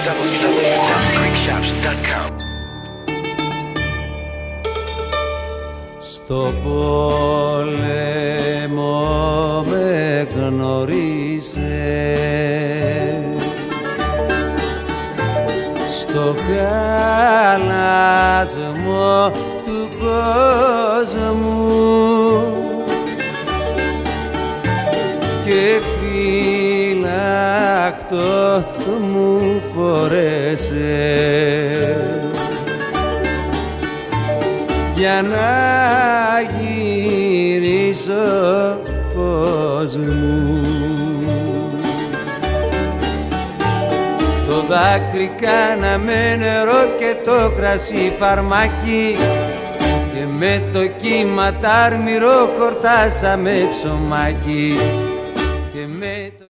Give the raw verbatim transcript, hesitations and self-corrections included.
double-u double-u double-u τελεία greek shops τελεία com. Στο πόλεμο με γνώρισες, στο χαλασμό του κόσμου και φυλακτό μου φορέσες για να γυρίσω φως μου. Το δάκρυ κάναμε νερό και το κρασί φαρμάκι και με το κύμα τάρμυρο χορτάσαμε ψωμάκι και με το...